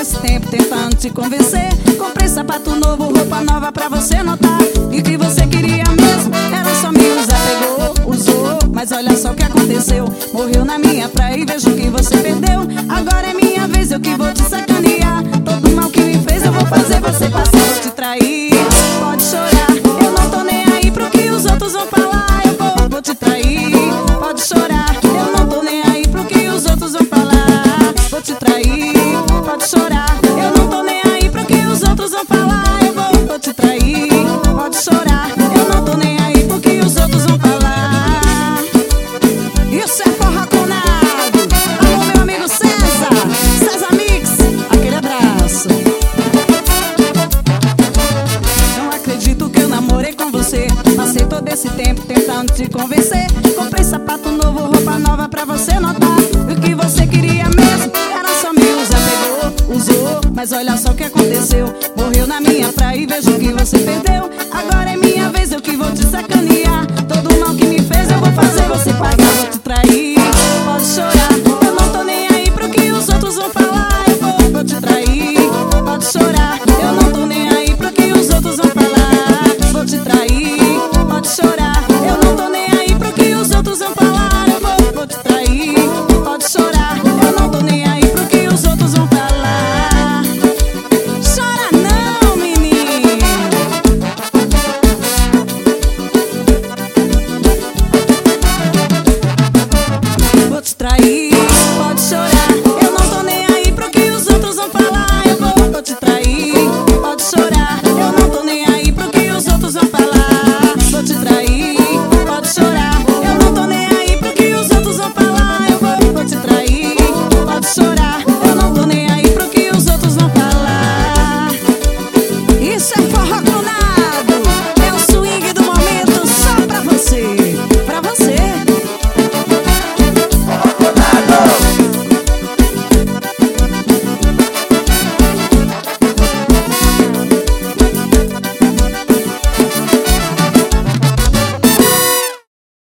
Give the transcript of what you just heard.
desse tempo tentando te convencer. Comprei sapato novo, roupa nova pra você notar. E o que você queria mesmo era só me usar. Pegou, usou, mas olha só o que aconteceu. Morreu na minha praia e vejo que você perdeu. Agora é minha vez, eu que vou te sacanear. Todo mal que me fez eu vou fazer você passar. Vou te trair, pode chorar, eu não tô nem aí pro que os outros vão falar. Eu vou te trair, pode chorar, eu não tô nem aí pro que os outros vão falar. Vou te trair, pode chorar, eu não tô nem aí pro que os outros vão falar. Eu vou te trair, pode chorar, eu não tô nem aí pro que os outros vão falar. Isso é forraconado. Alô, meu amigo César Mix, aquele abraço. Não acredito que eu namorei com você. Passei todo esse tempo tentando te convencer. Comprei sapato novo, roupa nova pra você notar. E o que você queria mesmo era só me usar. Pegou, usou, mas olha só o que aconteceu. Morreu na minha praia e vejo que você perdeu.